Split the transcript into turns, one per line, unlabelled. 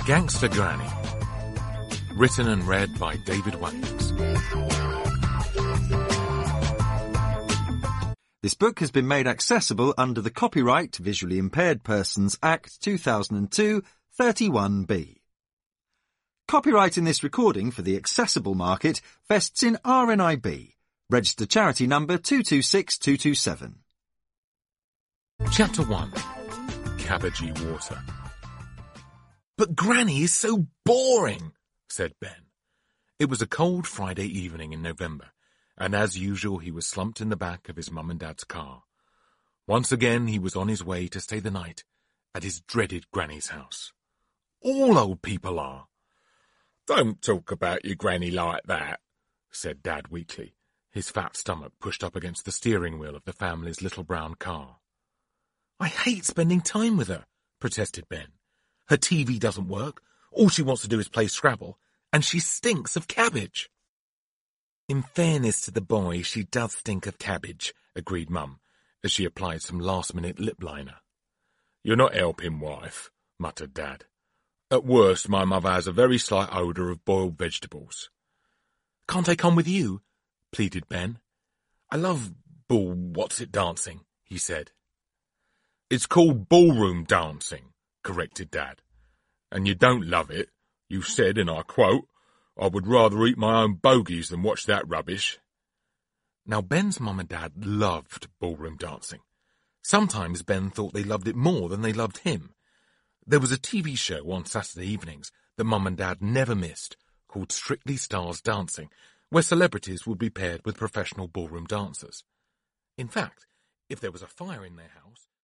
Gangster Granny. Written and read by David Williams.
This book has been made accessible under the Copyright Visually Impaired Persons Act 2002 31B. Copyright in this recording for the accessible market vests in RNIB, registered charity number 226227.
Chapter 1. Cabbagey Water. "But Granny is so boring," said Ben. It was a cold Friday evening in November, and as usual he was slumped in the back of his mum and dad's car. Once again he was on his way to stay the night at his dreaded Granny's house. "All old people are." "Don't talk about your Granny like that," said Dad weakly, his fat stomach pushed up against the steering wheel of the family's little brown car. "I hate spending time with her," protested Ben. "Her TV doesn't work, all she wants to do is play Scrabble, and she stinks of cabbage." "In fairness to the boy, she does stink of cabbage," agreed Mum, as she applied some last-minute lip liner. "You're not helping, wife," muttered Dad. "At worst, my mother has a very slight odour of boiled vegetables." "Can't I come with you?" pleaded Ben. "I love what's-it dancing," he said. "It's called ballroom dancing," corrected Dad. "And you don't love it. You said, and I quote, 'I would rather eat my own bogies than watch that rubbish.'" Now, Ben's mum and dad loved ballroom dancing. Sometimes Ben thought they loved it more than they loved him. There was a TV show on Saturday evenings that Mum and Dad never missed, called Strictly Stars Dancing, where celebrities would be paired with professional ballroom dancers. In fact, if there was a fire in their house,